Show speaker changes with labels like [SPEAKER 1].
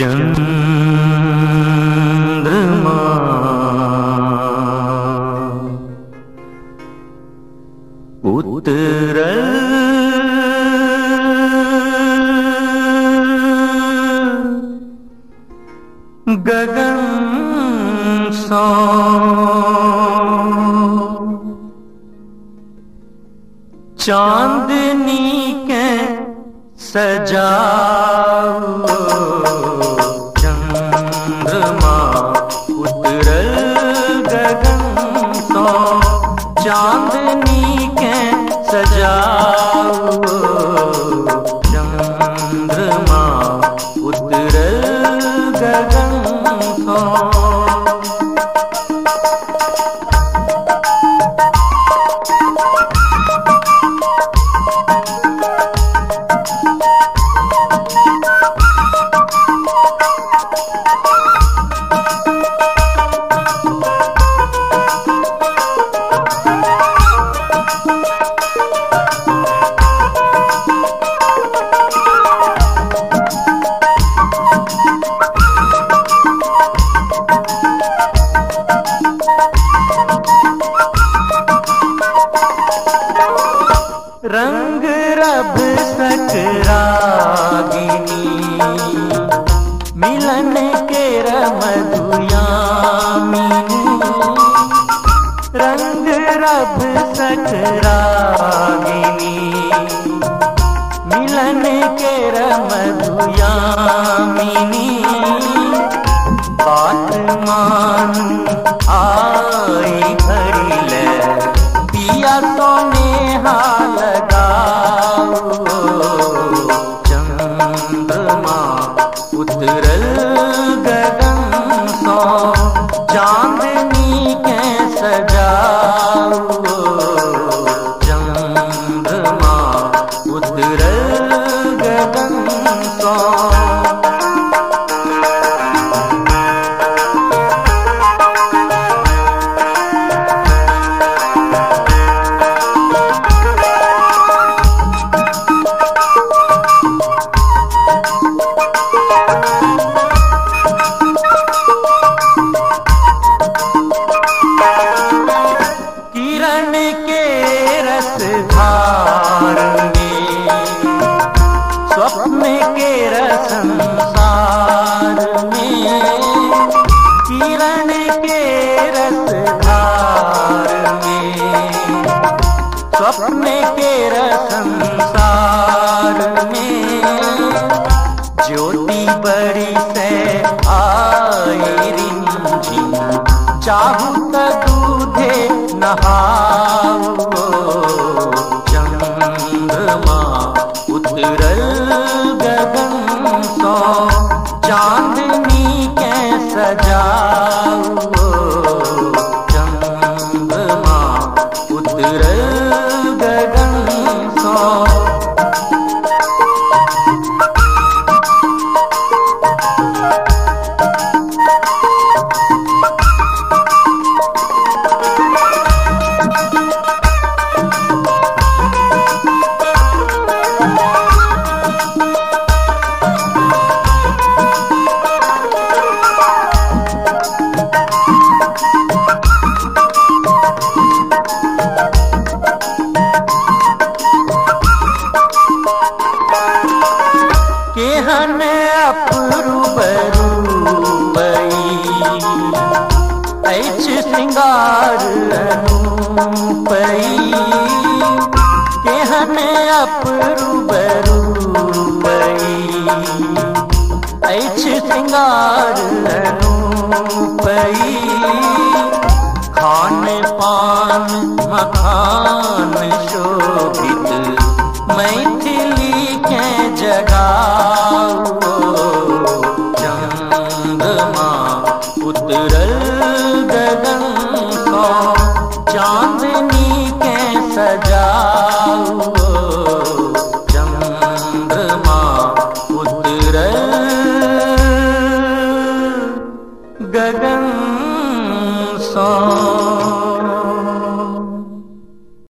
[SPEAKER 1] चंद्रमा उतरल गगन सो चांदनी के सजाओ चंद्रमा उतरल गगन सो चांदनी के सजाओ चंद्रमा उतरल गगन सो रंग रब सकरागिनी मिलन के रमधुयामिनी रंग रब सकरागिनी मिलन के रमधुयामिनी बात मान आई घड़ी ले पिया सोने लगाओ चंद्रमा उतरल गगन सो चांदनी के सजाओ चंद्रमा उतरल गगन सो किरण के रस धार में स्वप्न के रसंसार में किरण के रस धार में स्वप्न के रसंसार में ज्योति बड़ी से आई रिमझिम चाहूं त दूधे नहाओ चंद्रमा उतरल गगन सो चांदनी के सजाओ चंद्रमा उतरल गगन सो केहन अपरूप रूपई ऐछ श्रृंगार अनूपई केहन अपरूप रूपई ऐछ श्रृंगार अनूपई खान पान मखान शोभित मैथिली के जगाओ चंद्रमा उतरल गगन सो चांदनी के सजाओ चंद्रमा उतरल गगन सो